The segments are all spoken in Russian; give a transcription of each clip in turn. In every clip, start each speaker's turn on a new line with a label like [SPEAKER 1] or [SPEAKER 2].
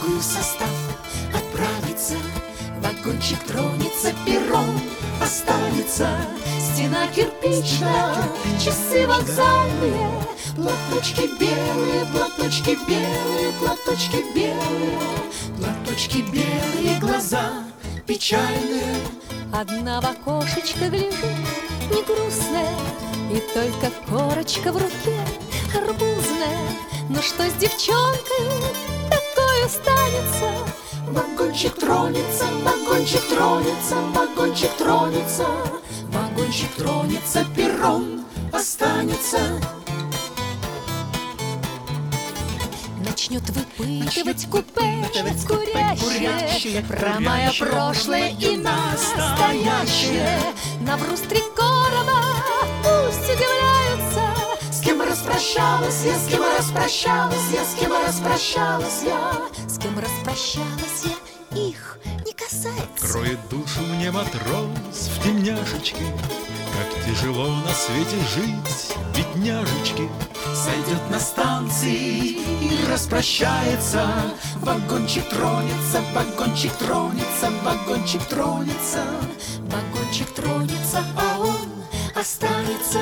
[SPEAKER 1] Тихорецкую состав отправится, вагончик тронется, перрон останется. Стена кирпичная, часы вокзальные, платочки белые, платочки белые, платочки белые, платочки белые, глаза печальные.
[SPEAKER 2] Одна в окошечко глядит, не грустная, и только корочка в руке арбузная. Ну что с девчонкой такое станется?
[SPEAKER 1] Вагончик тронется, вагончик тронется, вагончик тронется, вагончик тронется, перрон останется.
[SPEAKER 2] Начнет выпытывать купе курящее про мое прошлое и настоящее. Наврус три короба, пусть удивляются.
[SPEAKER 1] С кем распрощалась я, с кем распрощалась я, с кем распрощалась я,
[SPEAKER 2] с кем распрощалась я, их не касается.
[SPEAKER 3] Кроет душу мне матрос в тельняшечке, как тяжело на свете жить, бедняжечки.
[SPEAKER 1] Сойдет на станции и распрощается. Вагончик тронется, вагончик тронется, вагончик тронется, вагончик тронется, а он останется.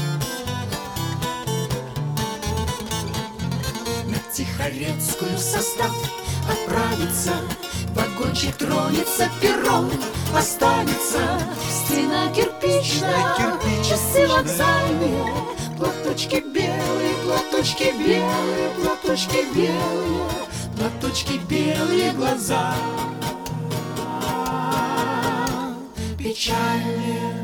[SPEAKER 1] На Тихорецкую состав отправится, вагончик тронется, перрон останется. Стена кирпичная, часы вокзальные, платочки белые, платочки белые, платочки белые, платочки белые, глаза печальные.